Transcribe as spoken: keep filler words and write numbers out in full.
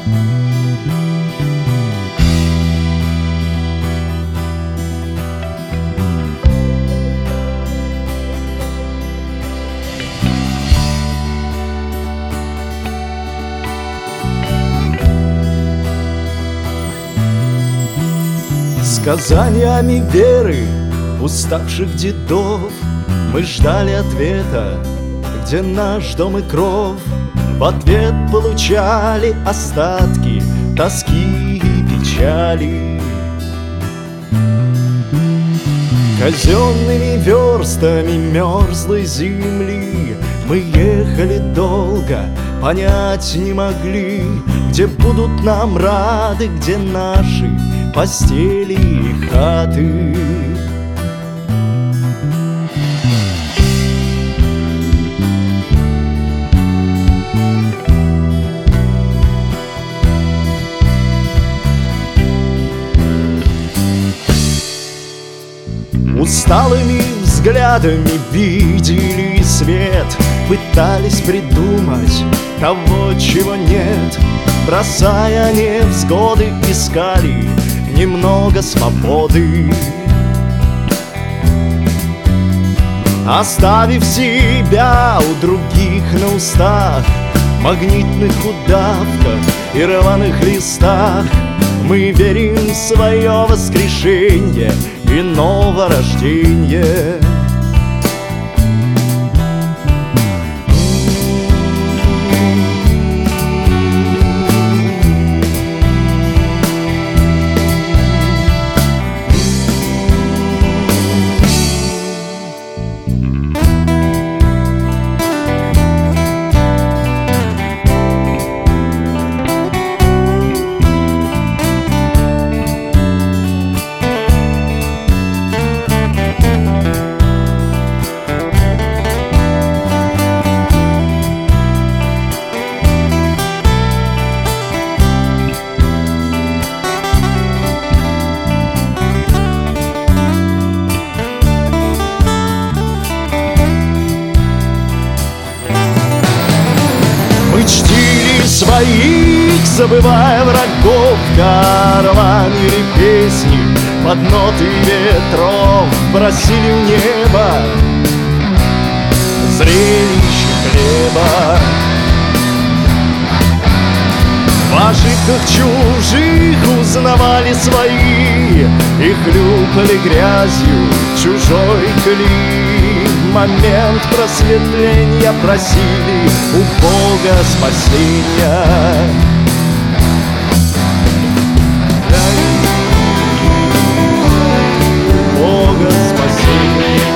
Сказаниями веры уставших дедов мы ждали ответа, где наш дом и кров. В ответ получали остатки тоски и печали. Казенными верстами мерзлой земли мы ехали долго, понять не могли, где будут нам рады, где наши постели и хаты. Усталыми взглядами видели свет, пытались придумать того, чего нет. Бросая невзгоды, искали немного свободы. Оставив себя у других на устах, магнитных удавках и рваных листах, мы верим в свое воскрешение и новорождение. Чтили своих, забывая врагов, горланили песни под ноты ветров, просили в небо зрелище хлеба. В ошибках чужих узнавали свои и хлюпали грязью чужой колеи. Момент просветления просили у Бога спасения. Бога спасения.